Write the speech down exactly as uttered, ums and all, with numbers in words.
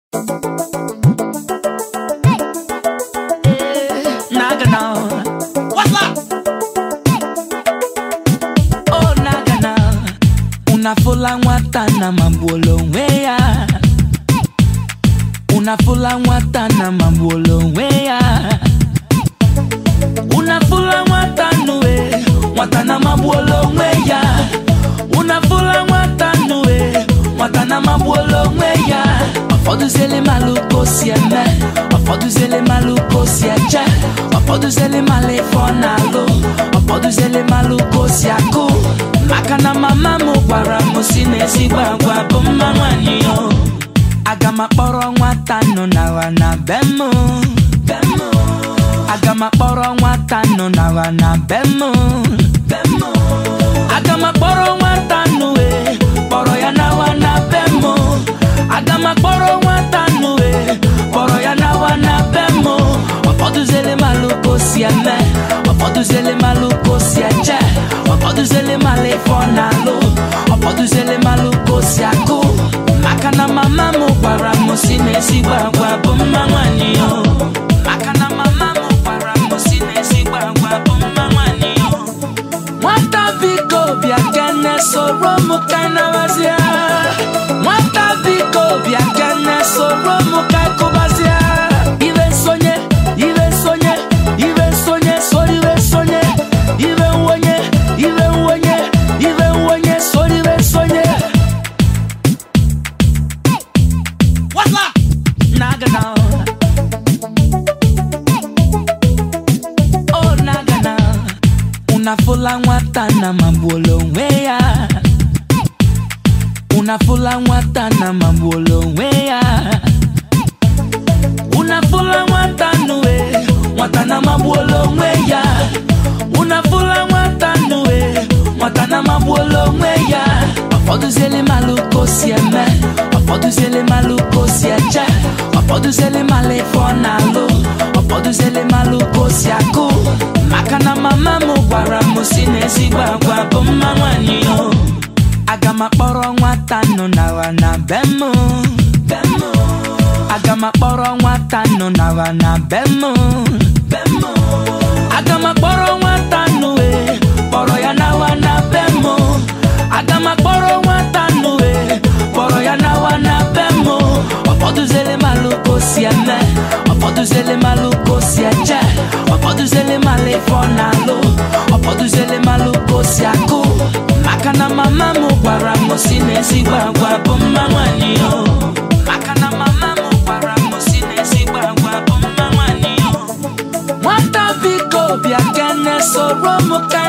Una fula nwatana mambuolo onwe ya. Una fula nwatana mambuolo onwe ya. Una fula nwatanu e nwatana mambuolo onwe ya. Una fula nwatanu e nwatana mambuolo onwe ya. Ofodu zele maluko si eme, ofodu zele maluko si eche, ofodu zele male fonalo, ofodu zele maluko si aku. Makana mama mu gwara mu si n'ezi gbagwa bụ mma nwanyị yo. Aga m akpọrọ nwata nọ n'awa na be m. Aga m akpọrọ nwata nọ n'awa na be m. Aga m akpọrọ nwata nụ e kpọrọ ya n'awa na be m. Aga m akpọrọ nwata nụ e kpọrọ ya n'awa na be m. Ụfọdụ zele maluko si eme, ụfọdụ zele maluko si eche, ụfọdụ zele male fonalo, ụfọdụ zele maluko si akụ. Maka na mama m gwara m si n'ezi gbagwa bụ mma nwanyị yo. Maka na mama m gwara m si n'ezi gbagwa bụ mma nwanyị yo. Nwata biko bịa kene soro m kaina bazia. Nwata biko bịa kene soro m kai kubazia. Iwe sonye, iwe sonye, iwe sonye, sori iwe sonye. Iwe wonye, iwe wonye, iwe wonye, sori iwe sonye. What's up? Nagana. Oh nagana. Una fula nwatana mambuolo onwe ya. Una fula nwatana mambuolo onwe ya. Una fula nwatanu e nwatana mambuolo onwe ya. Una fula nwatanu e nwatana mambuolo onwe ya. Ụfọdụ zele maluko si eme, ụfọdụ zele maluko si eche, ụfọdụ zele male fonalo, ụfọdụ zele maluko si akụ. Maka na mama m gwara m si n'ezi gbagwa bụ mma nwanyị yo. Aga m akpọrọ nwata nọ n'awa na be m. Aga m akpọrọ nwata nọ n'awa na be m. Aga m akpọrọ nwata nụ e kpọrọ ya n'awa na be m. Aga m akpọrọ nwata nụ e kpọrọ ya n'awa na be m. Ụfọdụ zele maluko si eme, ụfọdụ zele maluko si eche, ụfọdụ zele male fonalo, ụfọdụ zele maluko si akụ. Maka na mama m gwara m si n'ezi gbagwa bụ mma nwanyị yo. Maka na mama m gwara m si n'ezi gbagwa bụ mma nwanyị yo. Nwata biko bịa kene soro m kaina